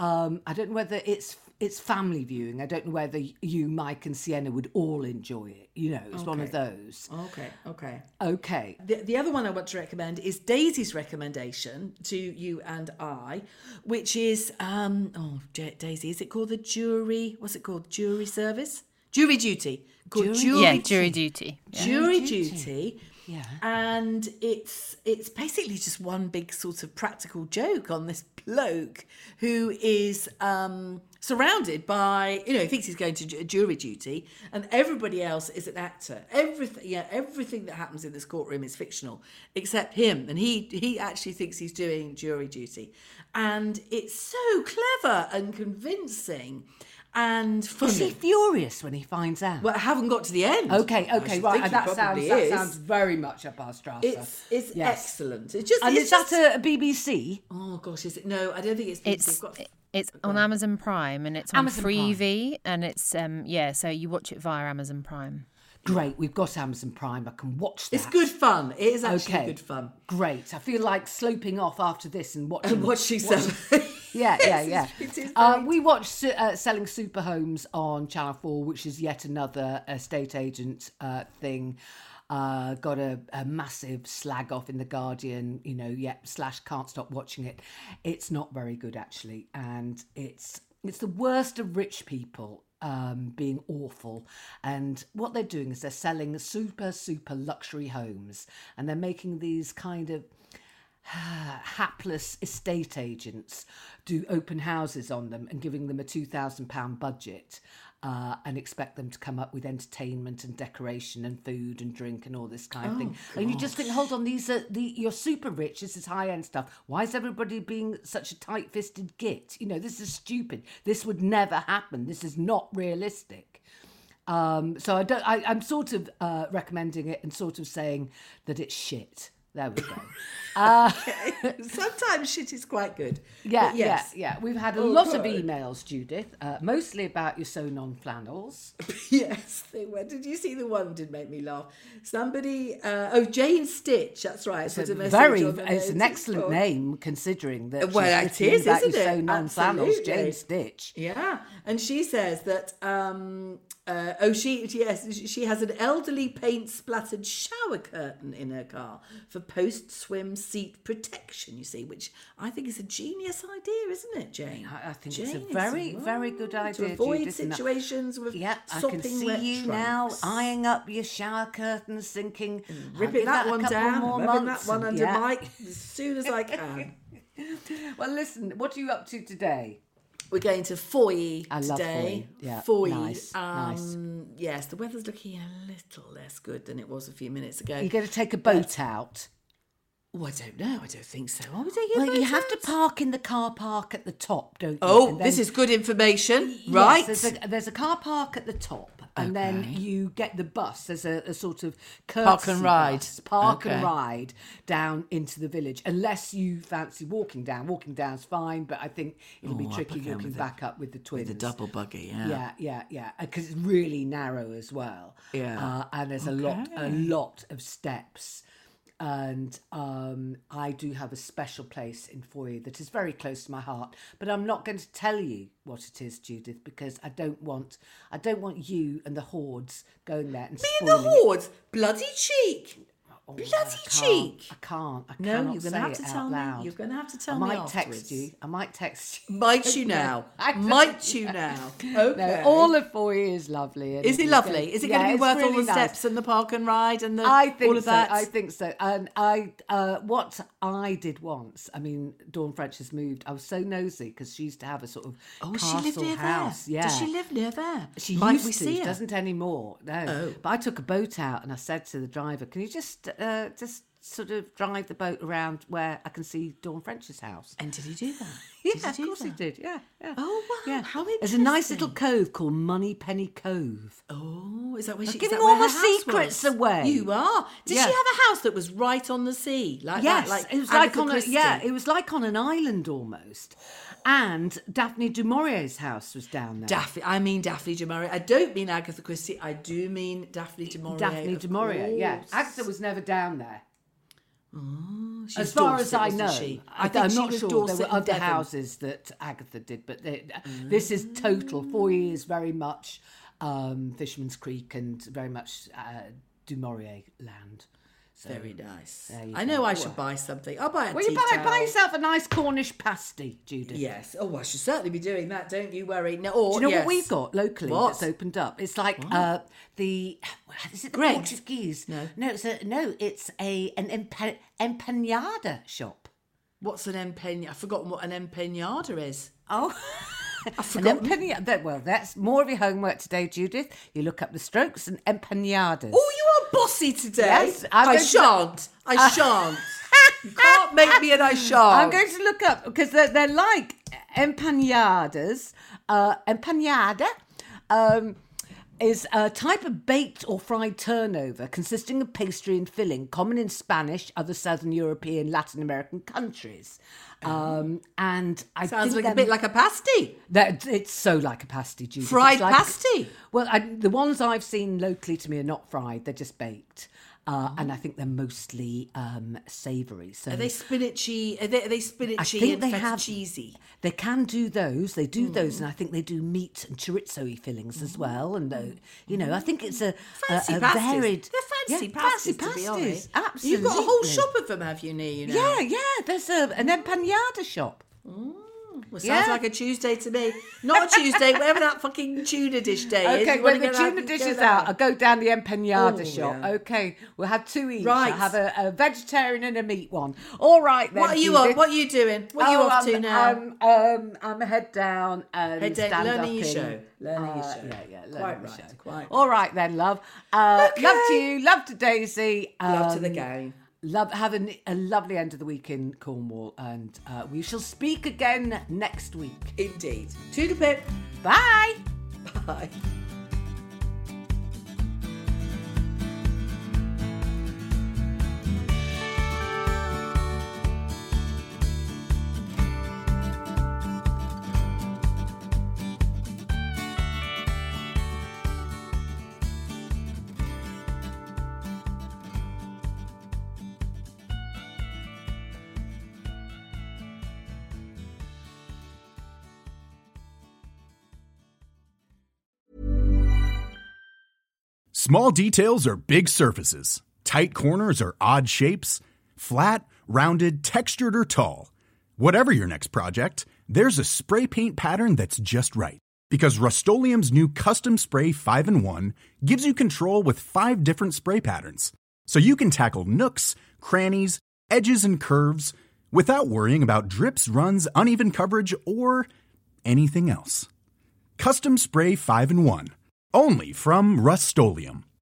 it's family viewing. I don't know whether you, Mike, and Sienna would all enjoy it. You know, it's one of those. Okay. The other one I want to recommend is Daisy's recommendation to you and I, which is Daisy, is it called the jury? What's it called? Jury service? Jury duty. Jury duty. Yeah. Jury duty. Yeah. And it's basically just one big sort of practical joke on this bloke who is surrounded by, he thinks he's going to jury duty, and everybody else is an actor. Everything that happens in this courtroom is fictional except him, and he actually thinks he's doing jury duty. And it's so clever and convincing and funny. Is he furious when he finds out? Well, I haven't got to the end. Okay, I should right. think That he probably sounds very much up our strata. It's Yes. excellent. It's just. And it's is that a BBC? Oh gosh, is it? No, I don't think it's. It's on Amazon Prime, and it's on Amazon Freevee, and it's so you watch it via Amazon Prime. Great, we've got Amazon Prime. I can watch that. It's good fun. It is actually good fun. Great. I feel like sloping off after this and watching. Yeah. It is We watched Selling Super Homes on Channel 4, which is yet another estate agent thing. Got a massive slag off in The Guardian, / can't stop watching it. It's not very good, actually. And it's the worst of rich people being awful. And what they're doing is they're selling super, super luxury homes. And they're making these kind of hapless estate agents do open houses on them and giving them a £2,000 budget and expect them to come up with entertainment and decoration and food and drink and all this kind of thing. And you just think, hold on, you're super rich, this is high-end stuff. Why is everybody being such a tight-fisted git? This is stupid. This would never happen. This is not realistic. So I'm sort of recommending it and sort of saying that it's shit. There we go. Sometimes shit is quite good. Yeah, But yes. yeah. We've had a lot of emails, Judith, mostly about your sewn-on flannels. Yes, they were. Did you see the one did make me laugh? Somebody, Jane Stitch, that's right. It's an excellent name considing that. Well, she's it is, about isn't your it? sewn-on flannels, Absolutely. Jane Stitch. Yeah, And she says that she has an elderly paint splattered shower curtain in her car for post swim seat protection. You see, which I think is a genius idea, isn't it, Jane? I think it's a very, very good idea to avoid Judith, situations with I can sopping wet see you trunks. now eyeing up your shower curtains, thinking, Ripping that one down, rubbing that one under my. Mike as soon as I can. Well, listen, what are you up to today? We're going to Foy I love today. Foy. Yeah, Foy. nice, nice. Yes, the weather's looking a little less good than it was a few minutes ago. You're going to take a boat out? Oh, I don't know. I don't think so. Are we taking a Well, boat you have to out? park in the car park at the top, don't you? Oh, And then- this is good information, Yes, right? there's a car park at the top, and then you get the bus. There's a sort of Park and courtesy ride. bus, park Okay. and ride down into the village. Unless you fancy walking down. Walking down's fine, but I think it'll be up tricky again walking with back up with the twins. The double buggy, yeah. Yeah, because it's really narrow as well. Yeah. And there's a lot of steps. And I do have a special place in Foy that is very close to my heart, but I'm not going to tell you what it is, Judith, because I don't want you and the hordes going there and Me and the spoiling it. hordes, bloody cheek. Bloody cheek. I can't. No, cannot you're say going to have it to out tell me. loud. You're going to have to tell I me might afterwards. text you. I might text you. Might you now? I don't Might you now? Okay. No, all of Foy is lovely. and Is it it's lovely? going- Is it Yeah, going to be it's worth all really the nice. steps and the park and ride and the I think all of so. that? I think so. And what I did once, I mean, Dawn French has moved. I was so nosy because she used to have a sort of she lived castle near house. there. Yeah. Does she live near there? She Might used we to. see She her? doesn't anymore. No. Oh. But I took a boat out and I said to the driver, "Can you just sort of drive the boat around where I can see Dawn French's house?" And did he do that? Yeah, Did he of do course he that? did. Yeah. Oh, wow. Yeah. How There's a nice interesting. little cove called Moneypenny Cove. Oh, is that where I'm she? giving is that where all her the house secrets was? away. You are. Did Yeah. she have a house that was right on the sea, like Yes, that? Like it was like Agatha on Christie? it was like on an island almost. And Daphne du Maurier's house was down there. Daphne du Maurier. I don't mean Agatha Christie. I do mean Daphne du Maurier. Daphne of du Maurier, yeah. course. Agatha was never down there. She's As far Dorset, as I wasn't know, she? I'm think she not was sure. Dorset There were and other Devon. houses that Agatha did, but this is total. Foy is very much Fisherman's Creek and very much du Maurier land. So, Very nice. there you I go. know I should buy something. I'll buy a well, tea you buy towel. yourself a nice Cornish pasty, Judith. Yes. Oh, I should certainly be doing that. Don't you worry. No. Or, Do you know yes. what we've got locally What? that's opened up? It's like is it the Greggs? Portuguese? No. it's an empanada shop. What's an empeñada? I've forgotten what an empeñada is. Oh, I've forgotten. Well, that's more of your homework today, Judith. You look up the strokes and empanadas. Oh, you are bossy today. Yes, I'm I going to- shan't. I shan't. You can't make me and I shan't. I'm going to look up because they're like empanadas. Empanada is a type of baked or fried turnover consisting of pastry and filling, common in Spanish, other Southern European, Latin American countries. And I Sounds think like a bit like a pasty. that it's so like a pasty, Judith. Fried It's like- pasty. Well, the ones I've seen locally to me are not fried; they're just baked, and I think they're mostly savoury. So Are they spinachy? Are they spinachy I think and they feta have cheesy? They can do those. They do those, and I think they do meat and chorizo-y fillings as well. And I think it's a Fancy pasties. varied. They're fancy Yeah, pasties, fancy to be pasties. honest. Absolutely. You've got a whole shop of them, have you, near you now? Yeah. There's an empanada shop. Well, sounds Yeah. like a Tuesday to me. Not a Tuesday, whatever that fucking tuna dish day is. Okay, You when wanna the go out- tuna dish go is there. out, I'll go down the empanada Oh, shop. yeah. Okay, we'll have two each. Right. I'll have a vegetarian and a meat one. All right then. What are you Judith. on? What are you doing? What are you off to now? I'm head down and Head down, stand learning up your in- show. Learning your show. Yeah, Quite learning the right, show. quite All right then, love. Okay. Love to you. Love to Daisy. Love to the gang. Have a lovely end of the week in Cornwall, and we shall speak again next week. Indeed. Toodle pip. Bye. Bye. Small details are big surfaces. Tight corners are odd shapes. Flat, rounded, textured, or tall. Whatever your next project, there's a spray paint pattern that's just right. Because Rust-Oleum's new Custom Spray 5-in-1 gives you control with 5 different spray patterns. So you can tackle nooks, crannies, edges, and curves without worrying about drips, runs, uneven coverage, or anything else. Custom Spray 5-in-1. Only from Rust-Oleum.